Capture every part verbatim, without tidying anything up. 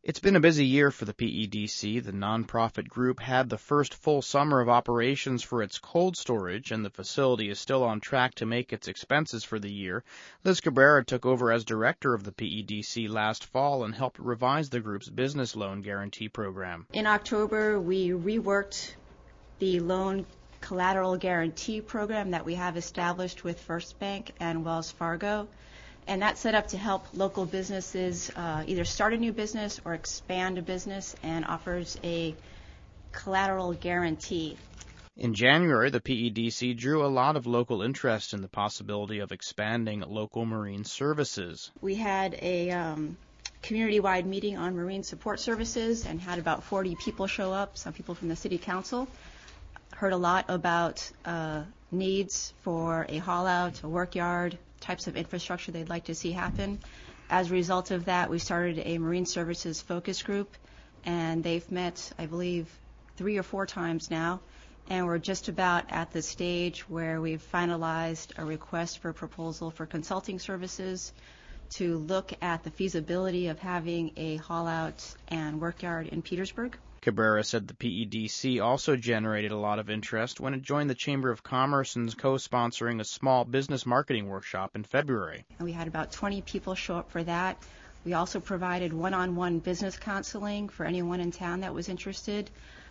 It's been a busy year for the P E D C. The nonprofit group had the first full summer of operations for its cold storage, and the facility is still on track to make its expenses for the year. Liz Cabrera took over as director of the P E D C last fall and helped revise the group's business loan guarantee program. In October, we reworked the loan collateral guarantee program that we have established with First Bank and Wells Fargo. And that's set up to help local businesses uh, either start a new business or expand a business, and offers a collateral guarantee. In January, the P E D C drew a lot of local interest in the possibility of expanding local marine services. We had a um, community-wide meeting on marine support services and had about forty people show up, some people from the city council. Heard a lot about uh, needs for a haul-out, a work yard, types of infrastructure they'd like to see happen. As a result of that, we started a marine services focus group, and they've met, I believe, three or four times now, and we're just about at the stage where we've finalized a request for proposal for consulting services to look at the feasibility of having a haul-out and work yard in Petersburg. Cabrera said the P E D C also generated a lot of interest when it joined the Chamber of Commerce and co-sponsoring a small business marketing workshop in February. And we had about twenty people show up for that. We also provided one-on-one business counseling for anyone in town that was interested.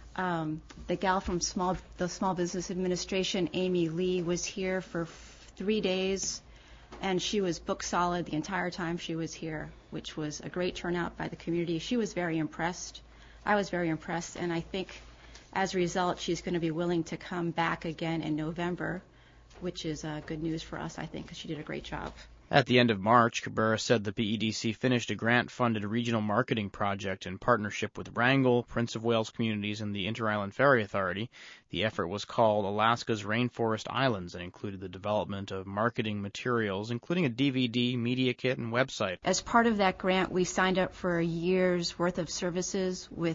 Um, the gal from small, the Small Business Administration, Amy Lee, was here for f- three days, and she was book solid the entire time she was here, which was a great turnout by the community. She was very impressed. I was very impressed, and I think as a result, she's going to be willing to come back again in November, which is uh, good news for us, I think, because she did a great job. At the end of March, Cabrera said the P E D C finished a grant-funded regional marketing project in partnership with Wrangell, Prince of Wales Communities, and the Inter-Island Ferry Authority. The effort was called Alaska's Rainforest Islands and included the development of marketing materials, including a D V D, media kit, and website. As part of that grant, we signed up for a year's worth of services with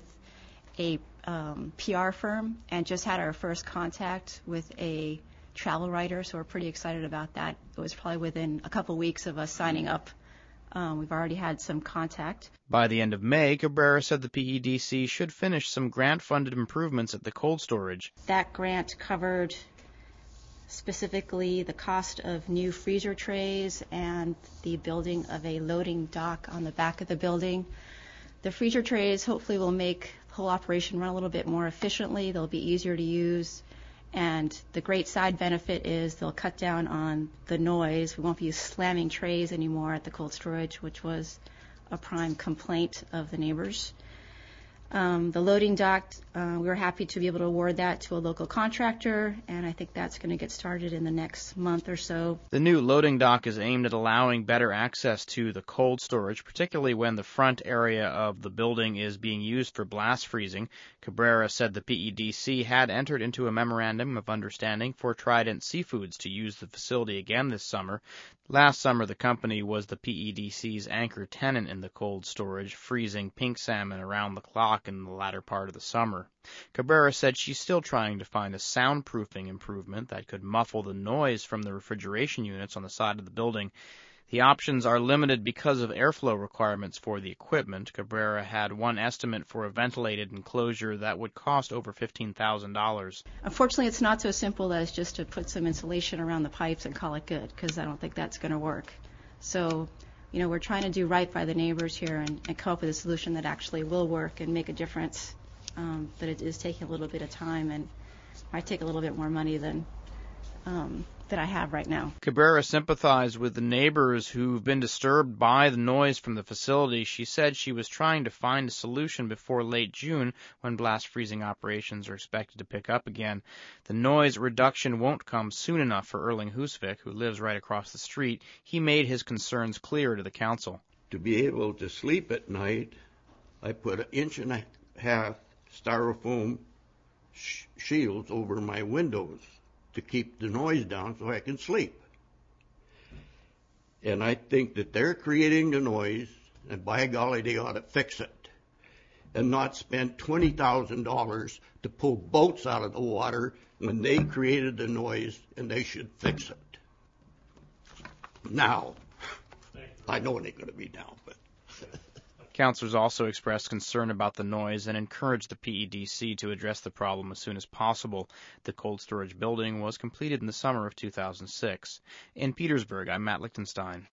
a um, P R firm and just had our first contact with a travel writer, so we're pretty excited about that. It was probably within a couple weeks of us signing up. Um, we've already had some contact. By the end of May, Cabrera said the P E D C should finish some grant-funded improvements at the cold storage. That grant covered specifically the cost of new freezer trays and the building of a loading dock on the back of the building. The freezer trays hopefully will make the whole operation run a little bit more efficiently. They'll be easier to use. And the great side benefit is they'll cut down on the noise. We won't be slamming trays anymore at the cold storage, which was a prime complaint of the neighbors. Um, the loading dock, uh, we were happy to be able to award that to a local contractor, and I think that's going to get started in the next month or so. The new loading dock is aimed at allowing better access to the cold storage, particularly when the front area of the building is being used for blast freezing. Cabrera said the P E D C had entered into a memorandum of understanding for Trident Seafoods to use the facility again this summer. Last summer, the company was the P E D C's anchor tenant in the cold storage, freezing pink salmon around the clock in the latter part of the summer. Cabrera said she's still trying to find a soundproofing improvement that could muffle the noise from the refrigeration units on the side of the building. The options are limited because of airflow requirements for the equipment. Cabrera had one estimate for a ventilated enclosure that would cost over fifteen thousand dollars. Unfortunately, it's not so simple as just to put some insulation around the pipes and call it good, because I don't think that's going to work. So, you know, we're trying to do right by the neighbors here and, and come up with a solution that actually will work and make a difference. Um, but it is taking a little bit of time and might take a little bit more money than um, that I have right now. Cabrera sympathized with the neighbors who've been disturbed by the noise from the facility. She said she was trying to find a solution before late June, when blast freezing operations are expected to pick up again. The noise reduction won't come soon enough for Erling Husvik, who lives right across the street. He made his concerns clear to the council. To be able to sleep at night, I put an inch and a half styrofoam sh- shields over my windows to keep the noise down so I can sleep. And I think that they're creating the noise, and by golly, they ought to fix it and not spend twenty thousand dollars to pull boats out of the water when they created the noise, and they should fix it. Now, I know it ain't going to be now, but Councilors also expressed concern about the noise and encouraged the P E D C to address the problem as soon as possible. The cold storage building was completed in the summer of two thousand six. In Petersburg, I'm Matt Lichtenstein.